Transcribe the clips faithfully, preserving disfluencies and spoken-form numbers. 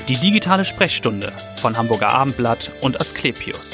Die digitale Sprechstunde von Hamburger Abendblatt und Asklepios.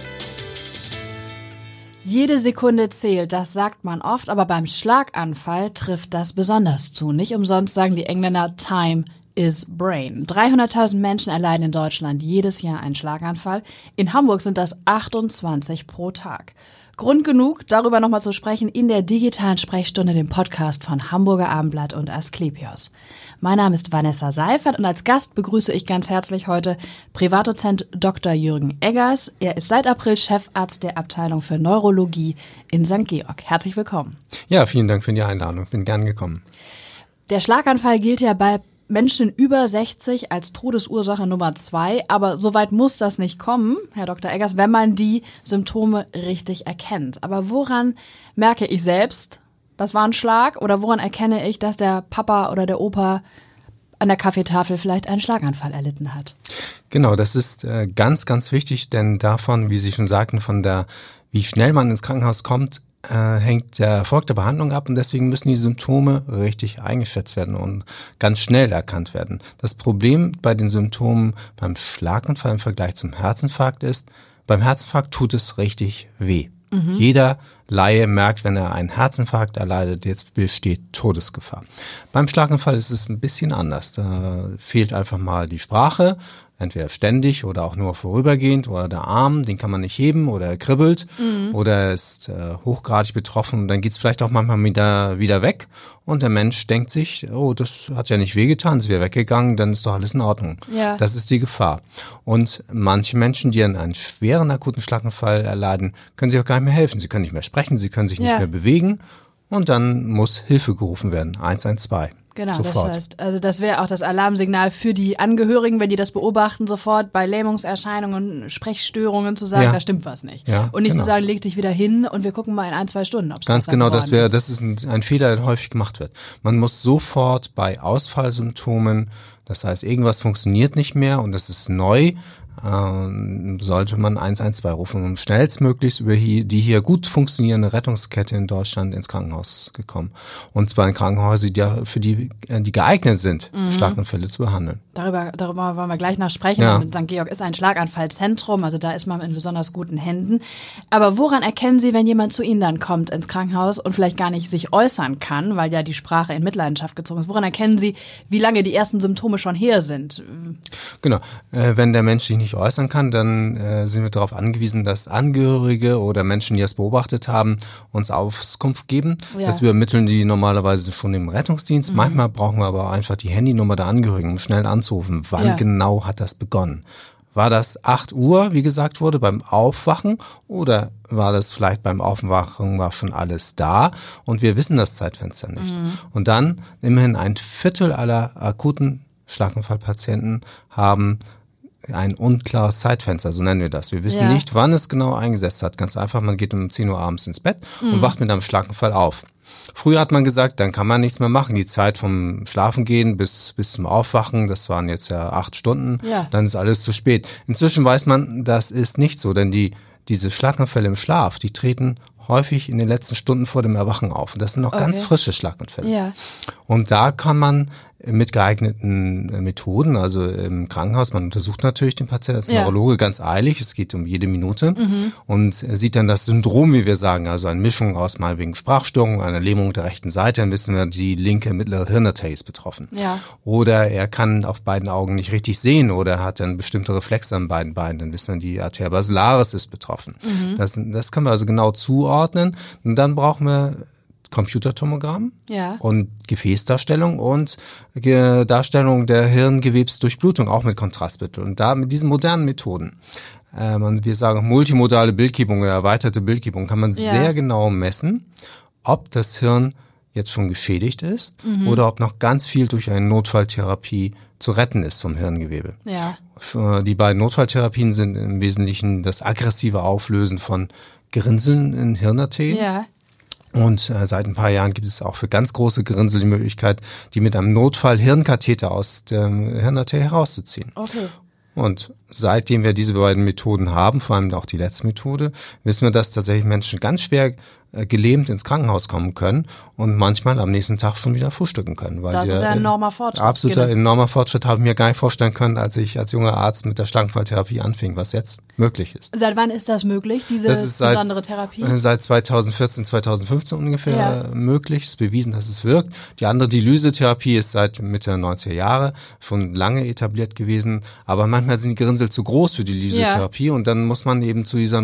Jede Sekunde zählt, das sagt man oft, aber beim Schlaganfall trifft das besonders zu. Nicht umsonst sagen die Engländer Time is Brain. dreihunderttausend Menschen erleiden in Deutschland jedes Jahr einen Schlaganfall. In Hamburg sind das achtundzwanzig pro Tag. Grund genug, darüber nochmal zu sprechen in der digitalen Sprechstunde, dem Podcast von Hamburger Abendblatt und Asklepios. Mein Name ist Vanessa Seifert und als Gast begrüße ich ganz herzlich heute Privatdozent Doktor Jürgen Eggers. Er ist seit April Chefarzt der Abteilung für Neurologie in Sankt Georg. Herzlich willkommen. Ja, vielen Dank für die Einladung. Ich bin gern gekommen. Der Schlaganfall gilt ja bei Menschen über sechzig als Todesursache Nummer zwei, aber so weit muss das nicht kommen, Herr Doktor Eggers, wenn man die Symptome richtig erkennt. Aber woran merke ich selbst, das war ein Schlag, oder woran erkenne ich, dass der Papa oder der Opa an der Kaffeetafel vielleicht einen Schlaganfall erlitten hat? Genau, das ist äh, ganz, ganz wichtig, denn davon, wie Sie schon sagten, von der, wie schnell man ins Krankenhaus kommt, Äh, hängt der Erfolg der Behandlung ab und deswegen müssen die Symptome richtig eingeschätzt werden und ganz schnell erkannt werden. Das Problem bei den Symptomen beim Schlaganfall im Vergleich zum Herzinfarkt ist, beim Herzinfarkt tut es richtig weh. Mhm. Jeder Laie merkt, wenn er einen Herzinfarkt erleidet, jetzt besteht Todesgefahr. Beim Schlaganfall ist es ein bisschen anders. Da fehlt einfach mal die Sprache, entweder ständig oder auch nur vorübergehend, oder der Arm, den kann man nicht heben oder er kribbelt mhm. oder er ist äh, hochgradig betroffen und dann geht's vielleicht auch manchmal wieder, wieder weg und der Mensch denkt sich, oh, das hat ja nicht wehgetan, es wäre weggegangen, dann ist doch alles in Ordnung. Ja. Das ist die Gefahr. Und manche Menschen, die einen schweren akuten Schlaganfall erleiden, können sich auch gar nicht mehr helfen. Sie können nicht mehr sprechen, sie können sich nicht ja. mehr bewegen und dann muss Hilfe gerufen werden, eins eins zwei. Genau, sofort. Das heißt, also das wäre auch das Alarmsignal für die Angehörigen, wenn die das beobachten, sofort bei Lähmungserscheinungen, Sprechstörungen zu sagen, ja. da stimmt was nicht. Ja, und nicht genau. zu sagen, leg dich wieder hin und wir gucken mal in ein, zwei Stunden, ob es Ganz genau, das wäre, das ist ein, ein Fehler, der häufig gemacht wird. Man muss sofort bei Ausfallsymptomen, das heißt, irgendwas funktioniert nicht mehr und das ist neu, Ähm, sollte man eins eins zwei rufen, um schnellstmöglichst über hier, die hier gut funktionierende Rettungskette in Deutschland ins Krankenhaus gekommen. Und zwar in Krankenhäuser, die ja für die, die geeignet sind, mhm. Schlaganfälle zu behandeln. Darüber, darüber wollen wir gleich noch sprechen. Ja. Sankt Georg ist ein Schlaganfallzentrum, also da ist man in besonders guten Händen. Aber woran erkennen Sie, wenn jemand zu Ihnen dann kommt ins Krankenhaus und vielleicht gar nicht sich äußern kann, weil ja die Sprache in Mitleidenschaft gezogen ist? Woran erkennen Sie, wie lange die ersten Symptome schon her sind? Genau, äh, wenn der Mensch sich nicht äußern kann, dann äh, sind wir darauf angewiesen, dass Angehörige oder Menschen, die das beobachtet haben, uns Auskunft geben. Ja. Das übermitteln die normalerweise schon im Rettungsdienst. Mhm. Manchmal brauchen wir aber einfach die Handynummer der Angehörigen, um schnell anzurufen. Wann ja. genau hat das begonnen? War das acht Uhr, wie gesagt wurde, beim Aufwachen, oder war das vielleicht beim Aufwachen war schon alles da und wir wissen das Zeitfenster nicht? Mhm. Und dann immerhin ein Viertel aller akuten Schlaganfallpatienten haben ein unklares Zeitfenster, so nennen wir das. Wir wissen ja. nicht, wann es genau eingesetzt hat. Ganz einfach, man geht um zehn Uhr abends ins Bett mhm. und wacht mit einem Schlaganfall auf. Früher hat man gesagt, dann kann man nichts mehr machen. Die Zeit vom Schlafengehen bis bis zum Aufwachen, das waren jetzt ja acht Stunden, ja. dann ist alles zu spät. Inzwischen weiß man, das ist nicht so, denn die diese Schlaganfälle im Schlaf, die treten häufig in den letzten Stunden vor dem Erwachen auf. Und das sind noch okay. ganz frische Schlaganfälle. Ja. Und da kann man mit geeigneten Methoden, also im Krankenhaus, man untersucht natürlich den Patienten als ja. Neurologe ganz eilig, es geht um jede Minute mhm. und sieht dann das Syndrom, wie wir sagen, also eine Mischung aus mal wegen Sprachstörung, einer Lähmung der rechten Seite, dann wissen wir, die linke mittlere Hirnarterie ist betroffen. Ja. Oder er kann auf beiden Augen nicht richtig sehen oder hat dann bestimmte Reflexe an beiden Beinen, dann wissen wir, die Arteria basilaris ist betroffen. Mhm. Das, das können wir also genau zuordnen und dann brauchen wir Computertomogramm ja. und Gefäßdarstellung und äh, Darstellung der Hirngewebsdurchblutung, auch mit Kontrastmittel. Und da mit diesen modernen Methoden, äh, man, wir sagen multimodale Bildgebung oder erweiterte Bildgebung, kann man ja. sehr genau messen, ob das Hirn jetzt schon geschädigt ist mhm. oder ob noch ganz viel durch eine Notfalltherapie zu retten ist vom Hirngewebe. Ja. Die beiden Notfalltherapien sind im Wesentlichen das aggressive Auflösen von Gerinnseln in Hirnarterien. Ja. Und äh, seit ein paar Jahren gibt es auch für ganz große Gerinnsel die Möglichkeit, die mit einem Notfall-Hirnkatheter aus der Hirnarterie herauszuziehen. Okay. Und seitdem wir diese beiden Methoden haben, vor allem auch die letzte Methode, wissen wir, dass tatsächlich Menschen ganz schwer äh, gelähmt ins Krankenhaus kommen können und manchmal am nächsten Tag schon wieder frühstücken können. Weil das wir, ist ja ein enormer Fortschritt. Absoluter genau. enormer Fortschritt, habe ich mir gar nicht vorstellen können, als ich als junger Arzt mit der Schlaganfalltherapie anfing, was jetzt möglich ist. Seit wann ist das möglich, diese das ist seit, besondere Therapie? Seit zweitausendvierzehn, zweitausendfünfzehn ungefähr ja. möglich. Es ist bewiesen, dass es wirkt. Die andere Dialysetherapie ist seit Mitte der neunziger Jahre schon lange etabliert gewesen, aber manchmal sind die Gerinnsel zu groß für die Dialysetherapie ja. und dann muss man eben zu dieser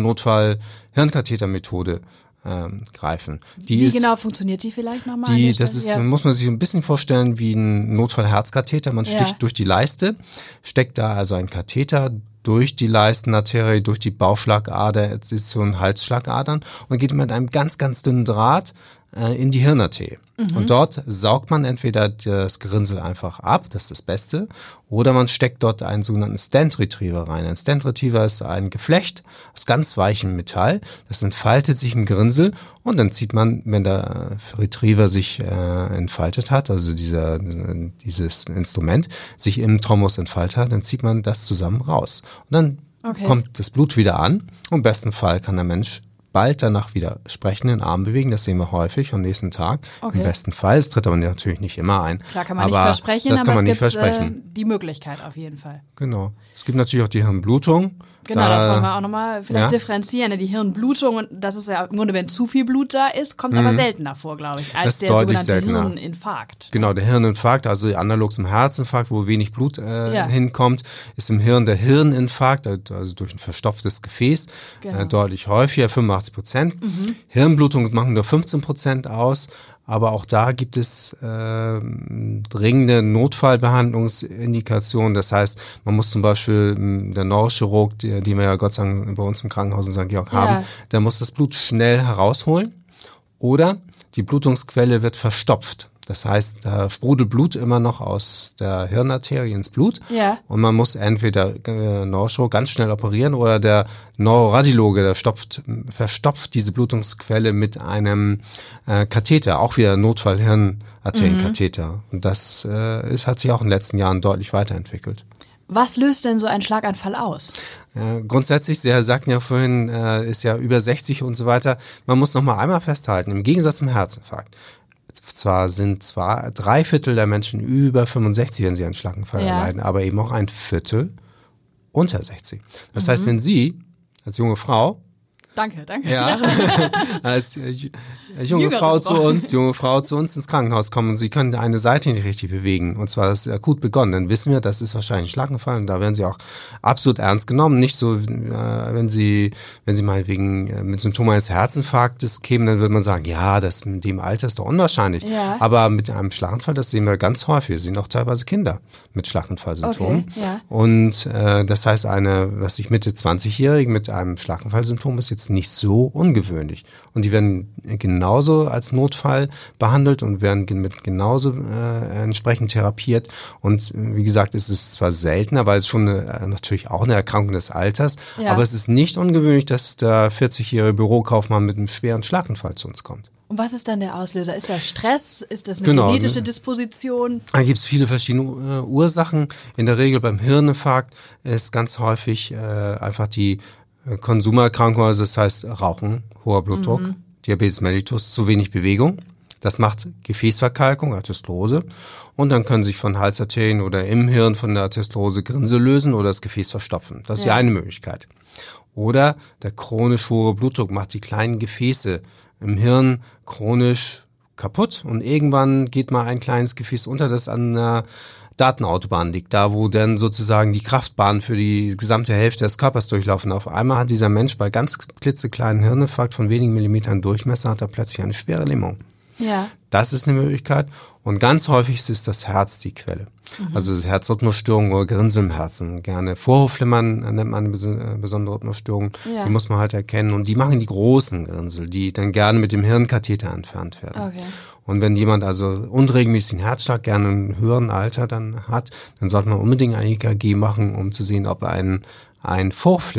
Notfall-Hirnkathetermethode ähm, greifen. Die Wie ist, genau funktioniert die vielleicht nochmal? Die, das ist, ja. muss man sich ein bisschen vorstellen wie ein Notfall-Herzkatheter. Man sticht ja. durch die Leiste, steckt da also ein Katheter durch die Leistenarterie, durch die Bauchschlagader, es ist so ein Halsschlagadern und geht mit einem ganz, ganz dünnen Draht äh, in die Hirnarterie. Mhm. Und dort saugt man entweder das Gerinnsel einfach ab, das ist das Beste, oder man steckt dort einen sogenannten Stent Retriever rein. Ein Stent Retriever ist ein Geflecht aus ganz weichem Metall, das entfaltet sich im Gerinnsel und dann zieht man, wenn der Retriever sich äh, entfaltet hat, also dieser dieses Instrument sich im Thrombus entfaltet hat, dann zieht man das zusammen raus. Und dann okay. kommt das Blut wieder an und im besten Fall kann der Mensch bald danach wieder sprechen, den Arm bewegen, das sehen wir häufig am nächsten Tag. Okay. Im besten Fall, es tritt aber natürlich nicht immer ein. Klar kann man aber nicht versprechen, das aber kann man es nicht gibt versprechen. Äh, die Möglichkeit auf jeden Fall. Genau. Es gibt natürlich auch die Hirnblutung. Genau, da, das wollen wir auch nochmal vielleicht ja? differenzieren. Die Hirnblutung, und das ist ja im Grunde, wenn zu viel Blut da ist, kommt mhm. aber seltener vor, glaube ich, als der sogenannte seltener. Hirninfarkt. Genau, der Hirninfarkt, also analog zum Herzinfarkt, wo wenig Blut äh, ja. hinkommt, ist im Hirn der Hirninfarkt, also durch ein verstopftes Gefäß, genau. äh, deutlich häufiger, fünfundachtzig Prozent. Mhm. Hirnblutung machen nur fünfzehn Prozent aus. Aber auch da gibt es äh, dringende Notfallbehandlungsindikationen. Das heißt, man muss zum Beispiel der Neurochirurg, die, die wir ja Gott sei Dank bei uns im Krankenhaus in Sankt Georg ja. haben, der muss das Blut schnell herausholen. Oder die Blutungsquelle wird verstopft. Das heißt, da sprudelt Blut immer noch aus der Hirnarterie ins Blut. Ja. Und man muss entweder äh, Neurochirurg ganz schnell operieren oder der Neuroradiologe, der stopft, verstopft diese Blutungsquelle mit einem äh, Katheter, auch wieder Notfall-Hirnarterienkatheter. Mhm. Und das äh, ist, hat sich auch in den letzten Jahren deutlich weiterentwickelt. Was löst denn so ein Schlaganfall aus? Äh, grundsätzlich, Sie sagten ja vorhin, äh, ist ja über sechzig und so weiter. Man muss noch mal einmal festhalten, im Gegensatz zum Herzinfarkt. Zwar sind zwar drei Viertel der Menschen über fünfundsechzig, wenn sie einen Schlaganfall ja. erleiden, aber eben auch ein Viertel unter sechzig. Das mhm. heißt, wenn Sie als junge Frau Danke, danke. Ja, als äh, junge Jüngere Frau zu uns, junge Frau zu uns ins Krankenhaus kommen und Sie können eine Seite nicht richtig bewegen. Und zwar ist akut begonnen. Dann wissen wir, das ist wahrscheinlich ein Schlaganfall und da werden Sie auch absolut ernst genommen. Nicht so, äh, wenn Sie, wenn Sie mal wegen äh, mit Symptomen eines Herzinfarktes kämen, dann würde man sagen, ja, das mit dem Alter ist doch unwahrscheinlich. Ja. Aber mit einem Schlaganfall, das sehen wir ganz häufig. Wir sehen auch teilweise Kinder mit Schlaganfallsymptomen. Okay, ja. Und äh, das heißt, eine, was ich Mitte zwanzigjährige mit einem Schlaganfallsymptom ist jetzt nicht so ungewöhnlich. Und die werden genauso als Notfall behandelt und werden mit genauso äh, entsprechend therapiert. Und wie gesagt, es ist zwar seltener, weil es schon eine, natürlich auch eine Erkrankung des Alters, ja. aber es ist nicht ungewöhnlich, dass der vierzigjährige Bürokaufmann mit einem schweren Schlaganfall zu uns kommt. Und was ist dann der Auslöser? Ist das Stress? Ist das eine genau. genetische Disposition? Da gibt es viele verschiedene äh, Ursachen. In der Regel beim Hirninfarkt ist ganz häufig äh, einfach die Konsumererkrankung, also das heißt Rauchen, hoher Blutdruck, mhm. Diabetes mellitus, zu wenig Bewegung. Das macht Gefäßverkalkung, Atherosklerose. Und dann können sich von Halsarterien oder im Hirn von der Atherosklerose Grinnsel lösen oder das Gefäß verstopfen. Das ist ja, ja eine Möglichkeit. Oder der chronisch hohe Blutdruck macht die kleinen Gefäße im Hirn chronisch kaputt. Und irgendwann geht mal ein kleines Gefäß unter, das an einer Datenautobahn liegt, da wo dann sozusagen die Kraftbahnen für die gesamte Hälfte des Körpers durchlaufen. Auf einmal hat dieser Mensch bei ganz klitzekleinen Hirninfarkt von wenigen Millimetern Durchmesser hat er plötzlich eine schwere Lähmung. Ja. Das ist eine Möglichkeit. Und ganz häufig ist das Herz die Quelle. Mhm. Also Herzrhythmusstörungen oder Gerinnsel im Herzen. Gerne Vorhofflimmern nennt man eine bes- besondere Rhythmusstörung. Ja. Die muss man halt erkennen. Und die machen die großen Gerinnsel, die dann gerne mit dem Hirnkatheter entfernt werden. Okay. Und wenn jemand also unregelmäßigen Herzschlag gerne im höheren Alter dann hat, dann sollte man unbedingt ein E K G machen, um zu sehen, ob ein, ein Vorflimmern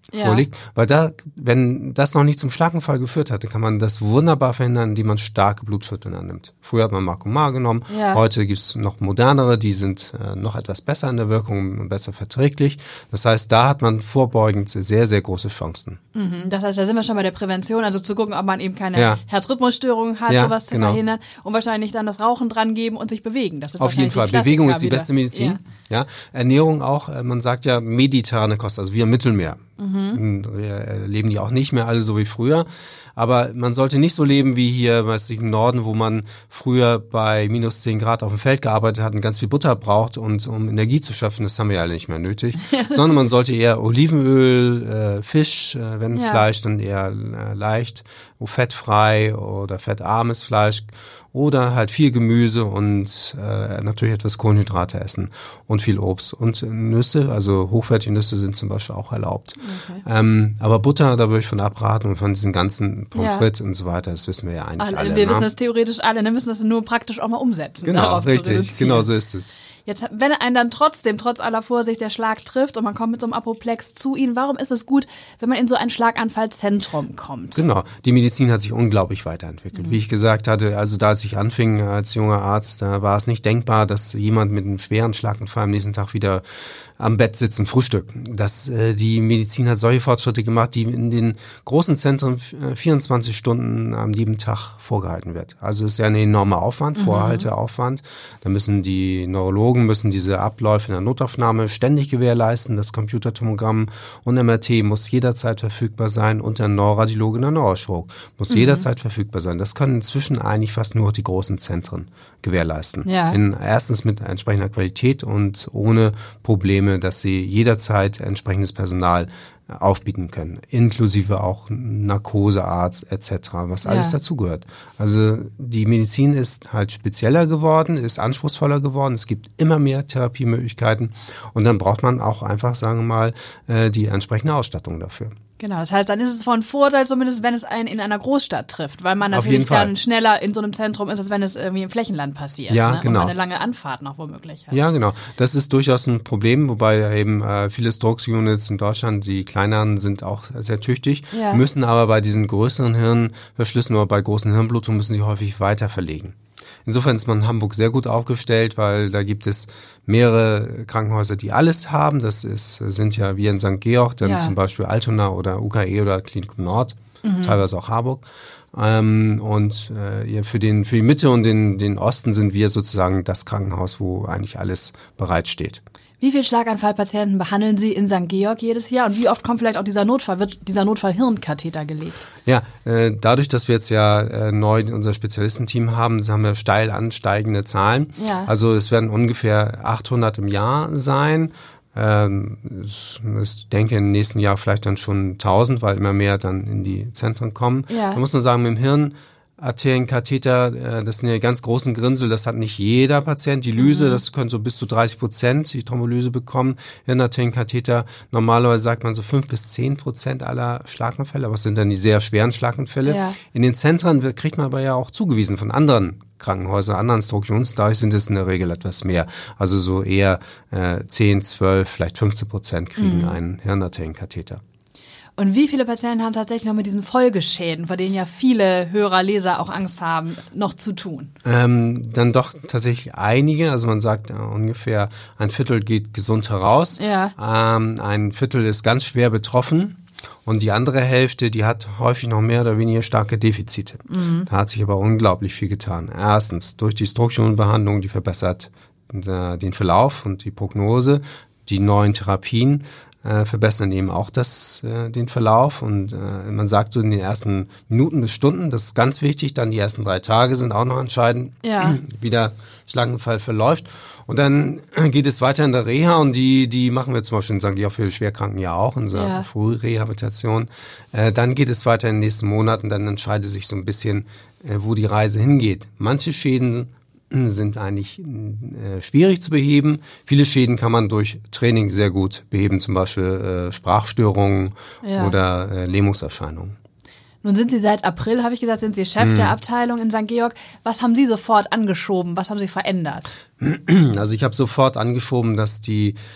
ja. vorliegt, weil da, wenn das noch nicht zum Schlaganfall geführt hatte, kann man das wunderbar verhindern, indem man starke Blutverdünner nimmt. Früher hat man Marcomar genommen, ja. heute gibt's noch modernere, die sind äh, noch etwas besser in der Wirkung und besser verträglich. Das heißt, da hat man vorbeugend sehr, sehr große Chancen. Mhm. Das heißt, da sind wir schon bei der Prävention, also zu gucken, ob man eben keine ja. Herzrhythmusstörungen hat, ja, sowas zu genau. verhindern und wahrscheinlich dann das Rauchen dran geben und sich bewegen. Das sind Auf jeden Fall. die Bewegung ist die wieder. beste Medizin. Ja. Ja. Ernährung auch, man sagt ja mediterrane Kost, also wie im Mittelmeer. Mhm. Leben die auch nicht mehr alle so wie früher. Aber man sollte nicht so leben wie hier, weiß ich, im Norden, wo man früher bei minus zehn Grad auf dem Feld gearbeitet hat und ganz viel Butter braucht, und um Energie zu schöpfen, das haben wir ja alle nicht mehr nötig. Sondern man sollte eher Olivenöl, äh, Fisch, äh, wenn ja. Fleisch, dann eher äh, leicht, fettfrei oder fettarmes Fleisch. Oder halt viel Gemüse und äh, natürlich etwas Kohlenhydrate essen und viel Obst und Nüsse, also hochwertige Nüsse sind zum Beispiel auch erlaubt. Okay. Ähm, aber Butter, da würde ich von abraten, und von diesen ganzen Pommes frites ja. und so weiter, das wissen wir ja eigentlich alle. alle wir ne? wissen das theoretisch alle, wir müssen das nur praktisch auch mal umsetzen. Genau, richtig, genau so ist es. Jetzt, wenn einen dann trotzdem, trotz aller Vorsicht, der Schlag trifft und man kommt mit so einem Apoplex zu Ihnen, warum ist es gut, wenn man in so ein Schlaganfallzentrum kommt? Genau, die Medizin hat sich unglaublich weiterentwickelt. Mhm. Wie ich gesagt hatte, also da als ich anfing als junger Arzt, da war es nicht denkbar, dass jemand mit einem schweren Schlaganfall am nächsten Tag wieder am Bett sitzt und frühstückt. Das, äh, die Medizin hat solche Fortschritte gemacht, die in den großen Zentren vierundzwanzig Stunden am lieben Tag vorgehalten wird. Also ist ja ein enormer Aufwand, mhm. Vorhalteaufwand. Da müssen die Neurologen müssen diese Abläufe in der Notaufnahme ständig gewährleisten. Das Computertomogramm und M R T muss jederzeit verfügbar sein, und der Neuroradiologe und der Neurochirurg muss mhm. jederzeit verfügbar sein. Das können inzwischen eigentlich fast nur die großen Zentren gewährleisten. Ja. In, erstens mit entsprechender Qualität und ohne Probleme, dass sie jederzeit entsprechendes Personal aufbieten können, inklusive auch Narkosearzt et cetera, was alles ja. dazugehört. Also die Medizin ist halt spezieller geworden, ist anspruchsvoller geworden, es gibt immer mehr Therapiemöglichkeiten, und dann braucht man auch einfach, sagen wir mal, die entsprechende Ausstattung dafür. Genau, das heißt, dann ist es von Vorteil, zumindest wenn es einen in einer Großstadt trifft, weil man natürlich dann schneller in so einem Zentrum ist, als wenn es irgendwie im Flächenland passiert. Ja, ne? genau. Und eine lange Anfahrt noch womöglich hat. Ja, genau. Das ist durchaus ein Problem, wobei eben äh, viele Stroke-Units in Deutschland, die kleineren, sind auch sehr tüchtig, ja. müssen aber bei diesen größeren Hirnverschlüssen oder bei großen Hirnblutungen müssen sie häufig weiter verlegen. Insofern ist man in Hamburg sehr gut aufgestellt, weil da gibt es mehrere Krankenhäuser, die alles haben. Das ist, sind ja wir in Sankt Georg, dann ja. zum Beispiel Altona oder U K E oder Klinikum Nord, mhm. teilweise auch Harburg. Ähm, und äh, ja, für den für die Mitte und den, den Osten sind wir sozusagen das Krankenhaus, wo eigentlich alles bereitsteht. Wie viele Schlaganfallpatienten behandeln Sie in Sankt Georg jedes Jahr, und wie oft kommt vielleicht auch dieser Notfall, wird dieser Notfall-Hirnkatheter gelegt? Ja, äh, dadurch, dass wir jetzt ja äh, neu unser Spezialistenteam haben, haben wir steil ansteigende Zahlen. Ja. Also es werden ungefähr achthundert im Jahr sein. Ähm, ich denke, im nächsten Jahr vielleicht dann schon tausend, weil immer mehr dann in die Zentren kommen. Ja. Man muss nur sagen, mit dem Hirn Arterienkatheter, das sind ja ganz großen Grinsel, das hat nicht jeder Patient. Die Lyse, mhm. das können so bis zu dreißig Prozent die Thrombolyse bekommen. Hirnarterienkatheter, normalerweise sagt man so fünf bis zehn Prozent aller Schlaganfälle, aber es sind dann die sehr schweren Schlaganfälle. Ja. In den Zentren kriegt man aber ja auch zugewiesen von anderen Krankenhäusern, anderen Stroke-Units, dadurch sind es in der Regel etwas mehr. Also so eher äh, zehn, zwölf, vielleicht fünfzehn Prozent kriegen mhm. einen Hirnarterienkatheter. Und wie viele Patienten haben tatsächlich noch mit diesen Folgeschäden, vor denen ja viele Hörer, Leser auch Angst haben, noch zu tun? Ähm, dann doch tatsächlich einige. Also man sagt, äh, ungefähr ein Viertel geht gesund heraus. Ja. Ähm, ein Viertel ist ganz schwer betroffen. Und die andere Hälfte, die hat häufig noch mehr oder weniger starke Defizite. Mhm. Da hat sich aber unglaublich viel getan. Erstens, durch die Stroke-Behandlung, die verbessert äh, den Verlauf und die Prognose. Die neuen Therapien Äh, verbessern eben auch das, äh, den Verlauf, und äh, man sagt so in den ersten Minuten bis Stunden, das ist ganz wichtig, dann die ersten drei Tage sind auch noch entscheidend, ja. wie der Schlaganfall verläuft, und dann geht es weiter in der Reha, und die die machen wir zum Beispiel in Sankt Georg für Schwerkranken ja auch, in unserer ja. Frührehabilitation. Äh, dann geht es weiter in den nächsten Monaten, dann entscheidet sich so ein bisschen, äh, wo die Reise hingeht. Manche Schäden sind eigentlich äh, schwierig zu beheben. Viele Schäden kann man durch Training sehr gut beheben, zum Beispiel äh, Sprachstörungen ja. oder äh, Lähmungserscheinungen. Nun sind Sie seit April, habe ich gesagt, sind Sie Chef hm. der Abteilung in Sankt Georg. Was haben Sie sofort angeschoben? Was haben Sie verändert? Also ich habe sofort angeschoben, dass die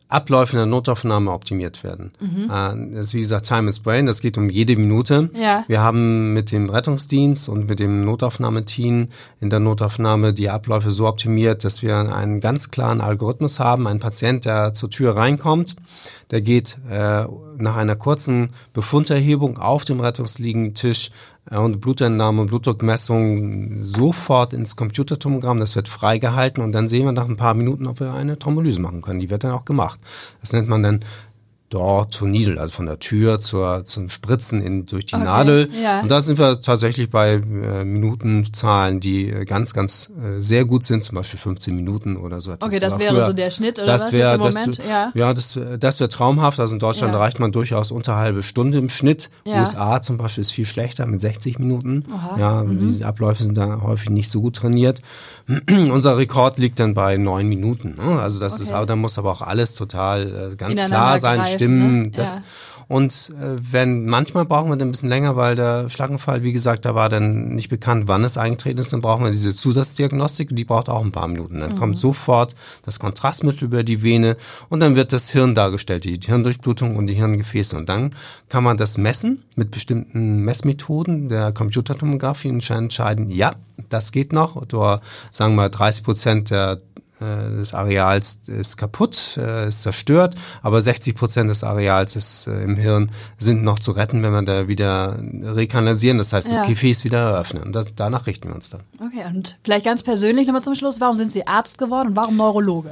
Abläufe in der Notaufnahme optimiert werden. Mhm. Äh, das ist wie gesagt Time is Brain, das geht um jede Minute. Ja. Wir haben mit dem Rettungsdienst und mit dem Notaufnahmeteam in der Notaufnahme die Abläufe so optimiert, dass wir einen ganz klaren Algorithmus haben. Ein Patient, der zur Tür reinkommt, der geht äh, nach einer kurzen Befunderhebung auf dem Rettungsliegentisch äh, und Blutentnahme und Blutdruckmessung sofort ins Computertomogramm. Das wird freigehalten und dann sehen wir nach ein paar Minuten, ob wir eine Thrombolyse machen können. Die wird dann auch gemacht. Das nennt man dann Door to Needle, also von der Tür zur zum Spritzen in durch die okay, Nadel. Ja. Und da sind wir tatsächlich bei äh, Minutenzahlen, die äh, ganz, ganz äh, sehr gut sind, zum Beispiel fünfzehn Minuten oder so etwas. Okay, das wäre früher, so der Schnitt oder das was wär, ist im Moment? Das, ja, ja das, das wäre traumhaft. Also in Deutschland ja. erreicht man durchaus unter halbe Stunde im Schnitt. Ja. U S A zum Beispiel ist viel schlechter mit sechzig Minuten. Aha. Ja, mhm. Diese Abläufe sind da häufig nicht so gut trainiert. Unser Rekord liegt dann bei neun Minuten. Ne? Also das okay. ist, aber da muss aber auch alles total äh, ganz klar sein, greifen, stimmen. Ne? Das, ja. Und äh, wenn manchmal brauchen wir dann ein bisschen länger, weil der Schlaganfall, wie gesagt, da war dann nicht bekannt, wann es eingetreten ist, dann brauchen wir diese Zusatzdiagnostik, die braucht auch ein paar Minuten. Dann mhm. kommt sofort das Kontrastmittel über die Vene und dann wird das Hirn dargestellt, die Hirndurchblutung und die Hirngefäße. Und dann kann man das messen mit bestimmten Messmethoden der Computertomographie und entscheiden, ja, das geht noch. Oder sagen wir dreißig Prozent der des Areals ist kaputt, ist zerstört, aber sechzig Prozent des Areals ist äh, im Hirn sind noch zu retten, wenn wir da wieder rekanalisieren, das heißt, ja. das Gefäß wieder eröffnen. Und das, danach richten wir uns dann. Okay, und vielleicht ganz persönlich nochmal zum Schluss, warum sind Sie Arzt geworden und warum Neurologe?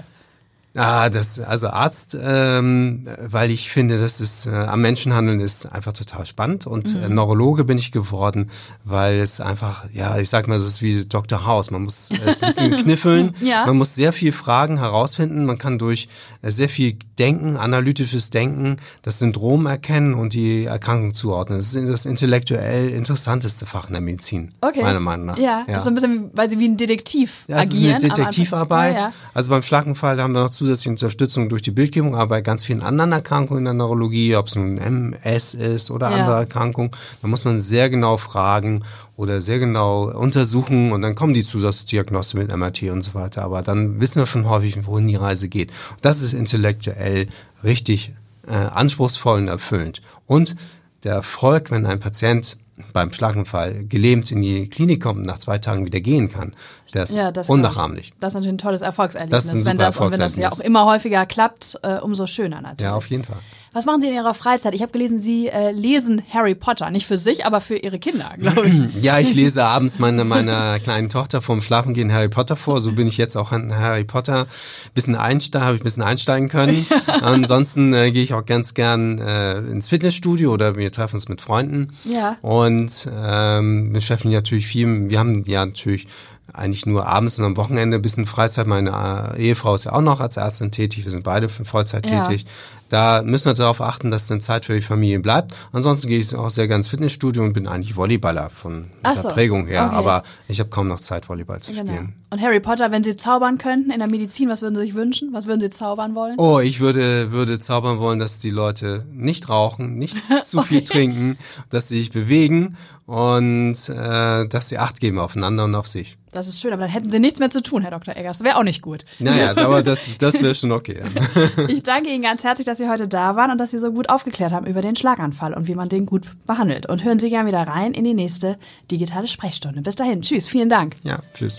Ah, das, also Arzt, ähm, weil ich finde, das ist, äh, am Menschenhandeln ist einfach total spannend und mhm. äh, Neurologe bin ich geworden, weil es einfach, ja, ich sag mal, es ist wie Doktor House, man muss es ein bisschen kniffeln, ja. man muss sehr viel Fragen herausfinden, man kann durch äh, sehr viel Denken, analytisches Denken, das Syndrom erkennen und die Erkrankung zuordnen. Das ist das intellektuell interessanteste Fach in der Medizin, okay. meiner Meinung nach. Ja, ja. Das ist so ein bisschen, weil Sie wie ein Detektiv ja, agieren. Das ist eine Detektivarbeit, ja, ja. Also beim Schlaganfall haben wir noch zusätzliche Unterstützung durch die Bildgebung, aber bei ganz vielen anderen Erkrankungen in der Neurologie, ob es nun M S ist oder ja. andere Erkrankungen, da muss man sehr genau fragen oder sehr genau untersuchen und dann kommen die Zusatzdiagnosen mit M R T und so weiter. Aber dann wissen wir schon häufig, wohin die Reise geht. Und das ist intellektuell richtig äh, anspruchsvoll und erfüllend. Und der Erfolg, wenn ein Patient beim Schlaganfall gelähmt in die Klinik kommt und nach zwei Tagen wieder gehen kann, das ist ja, das unnachahmlich. Das ist natürlich ein tolles Erfolgserlebnis. Das ist ein super wenn das, Erfolgserlebnis. Und wenn das ja auch immer häufiger klappt, äh, umso schöner natürlich. Ja, auf jeden Fall. Was machen Sie in Ihrer Freizeit? Ich habe gelesen, Sie äh, lesen Harry Potter. Nicht für sich, aber für Ihre Kinder, glaube ich. Ja, ich lese abends meine, meiner kleinen Tochter vorm Schlafengehen Harry Potter vor. So bin ich jetzt auch an Harry Potter bisschen einsteigen, habe ich ein bisschen einsteigen können. Ansonsten äh, gehe ich auch ganz gern äh, ins Fitnessstudio oder wir treffen uns mit Freunden. Ja. Und ähm, beschäftigen natürlich viel. Wir haben ja natürlich eigentlich nur abends und am Wochenende ein bisschen Freizeit. Meine äh, Ehefrau ist ja auch noch als Ärztin tätig. Wir sind beide für Vollzeit ja. tätig. Da müssen wir darauf achten, dass dann Zeit für die Familie bleibt. Ansonsten gehe ich auch sehr gerne ins Fitnessstudio und bin eigentlich Volleyballer von der so. Prägung her. Okay. Aber ich habe kaum noch Zeit, Volleyball zu genau. spielen. Und Harry Potter, wenn Sie zaubern könnten in der Medizin, was würden Sie sich wünschen? Was würden Sie zaubern wollen? Oh, ich würde würde zaubern wollen, dass die Leute nicht rauchen, nicht zu okay. viel trinken, dass sie sich bewegen und äh, dass sie Acht geben aufeinander und auf sich. Das ist schön, aber dann hätten Sie nichts mehr zu tun, Herr Doktor Eggers. Das wäre auch nicht gut. Naja, aber das, das wäre schon okay. Ich danke Ihnen ganz herzlich, dass Sie heute da waren und dass Sie so gut aufgeklärt haben über den Schlaganfall und wie man den gut behandelt. Und hören Sie gerne wieder rein in die nächste digitale Sprechstunde. Bis dahin, tschüss, vielen Dank. Ja, tschüss.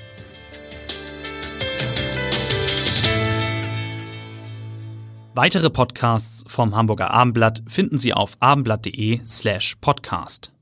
Weitere Podcasts vom Hamburger Abendblatt finden Sie auf abendblatt.de slash podcast.